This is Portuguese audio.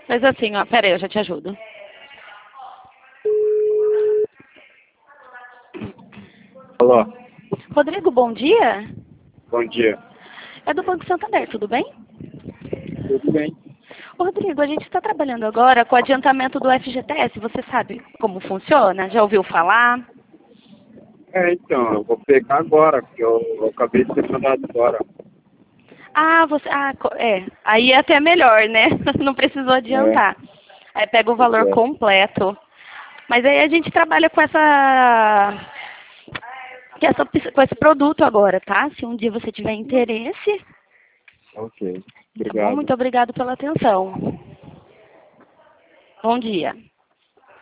Mas assim, ó, pera aí, eu já te ajudo. Alô, Rodrigo, bom dia. bom dia. É do Banco Santander, tudo bem? Tudo bem? Ô, Rodrigo, a gente está trabalhando agora com o adiantamento do FGTS. Você sabe como funciona? Já ouviu falar? Então, eu vou pegar agora, porque eu acabei de ser mandado embora. Ah, você. Aí é até melhor, né? Não precisou É, adiantar. Aí pega o pois valor é. completo. Mas aí a gente trabalha com esse produto agora, tá? Se um dia você tiver interesse, Ok, tá bom? obrigado. Muito obrigado pela atenção. Bom dia.